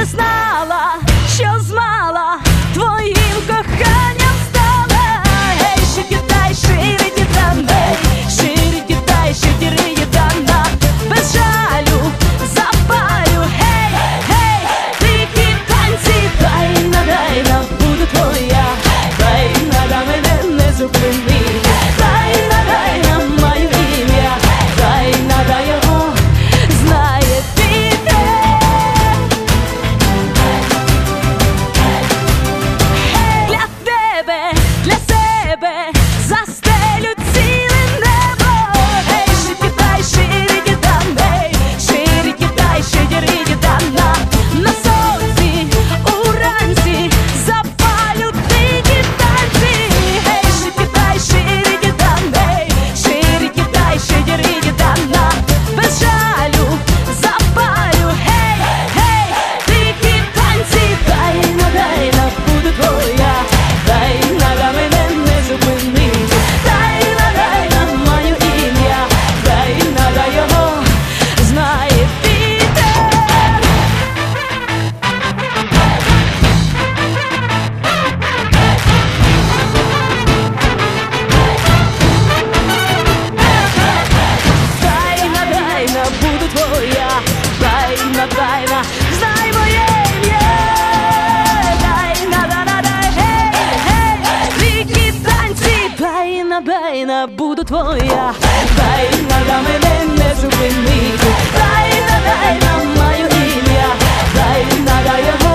знала, що змала твоїм коханням стала. Гей, шикітай, ширики-дан, гей, ширики-дай, шикіри-дан, без жалю запалю. Гей, гей, дикі танці, тайна, буду твоя. Тайна, мене не зупини. Тайна, маю ім'я. Тайна, його знає піде. Для тебе, для себе застелю ціле небо. Гей, шикітай, ширики-дан, гей, ширики-дай, шикіри-дан, на сонці уранці запалю дикі танці. Гей, шикітай, ширики-дан, гей, ширики-дай, шикіри-дан, без жалю запалю. Гей, гей, дикі танці, тайна, буду твоя. Тайна, мене не зупинить. Тайна, маю ім'я. Тайна, його знає Пітер. Тайна, буду твоя. Тайна, знай моє ім'я. Тайна, гей, гей, дикі танці. Тайна, буду твоя. Тайна, мене не зупинить. Тайна, маю ім'я. Тайна, його